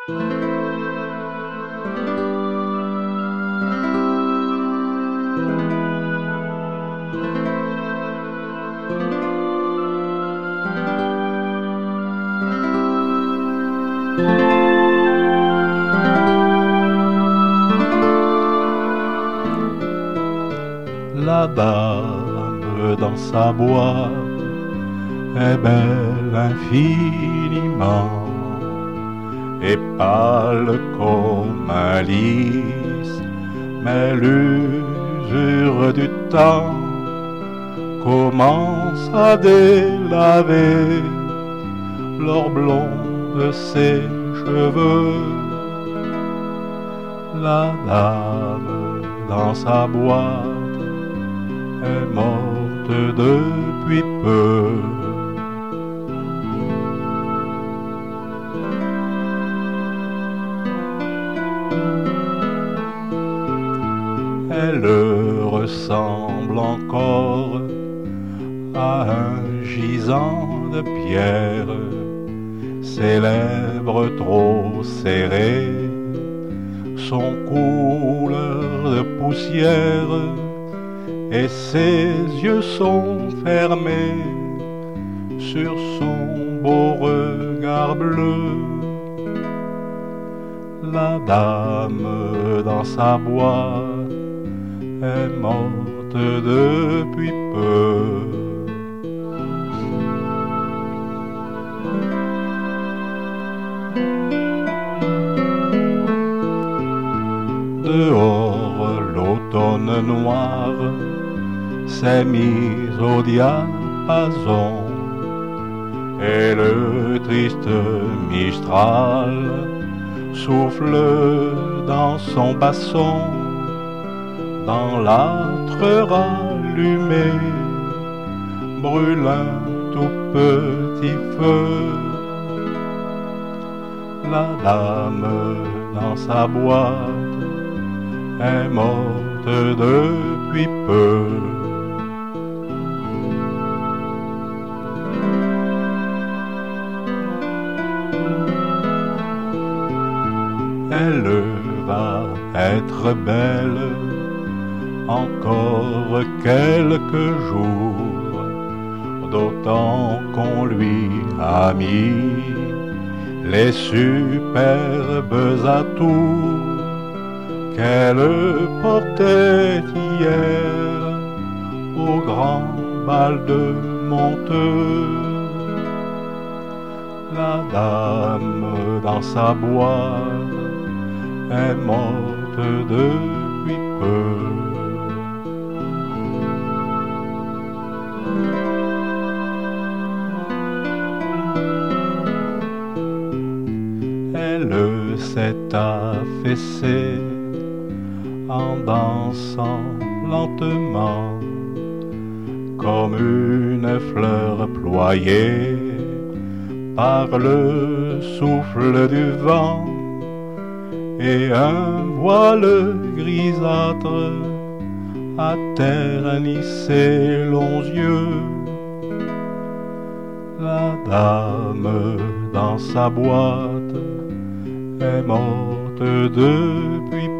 La dame dans sa boîte est belle infiniment et pâle comme un lys, mais l'usure du temps commence à délaver l'or blond de ses cheveux. La dame dans sa boîte est morte depuis peu. Elle ressemble encore à un gisant de pierre, ses lèvres trop serrées, son couleur de poussière, et ses yeux sont fermés sur son beau regard bleu. La dame dans sa boîte est morte depuis peu. Dehors, l'automne noir s'est mis au diapason et le triste Mistral souffle dans son basson, dans l'âtre rallumé brûle un tout petit feu. La dame dans sa boîte est morte depuis peu. Elle va être belle encore quelques jours, d'autant qu'on lui a mis les superbes atours qu'elle portait hier au grand bal de Monteux. La dame dans sa boîte est morte depuis peu. Elle s'est affaissée en dansant lentement comme une fleur ployée par le souffle du vent, et un voile grisâtre a terni ses longs yeux. La dame dans sa boîte est morte depuis